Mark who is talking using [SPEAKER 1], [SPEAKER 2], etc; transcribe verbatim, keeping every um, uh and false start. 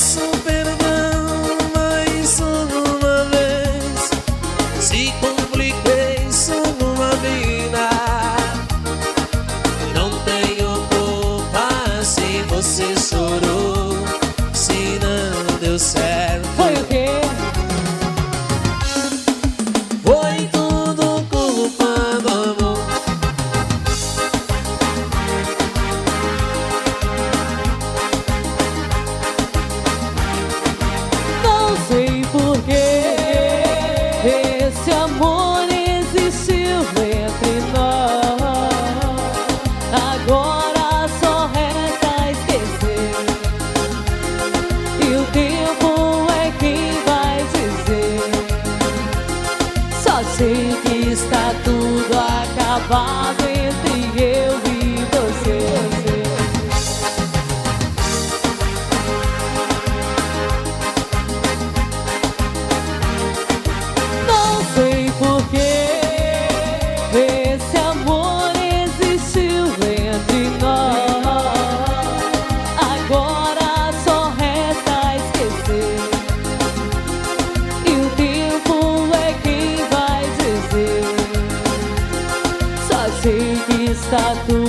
[SPEAKER 1] peço perdão mais uma vez se compliquei sua vida. Não tenho culpa se você chorou, se não deu certo.
[SPEAKER 2] Foi o quê?
[SPEAKER 1] Foi tudo culpa do amor.
[SPEAKER 2] Não sei porquê esse amor existiu entre nós. Agora só resta esquecer, e o tempo é quem vai dizer. Só sei que está tudo acabado entre eu e você. Não sei porquê esse amor existiu entre nós. Agora só resta esquecer, e o tempo é quem vai dizer. Só sei que está tudo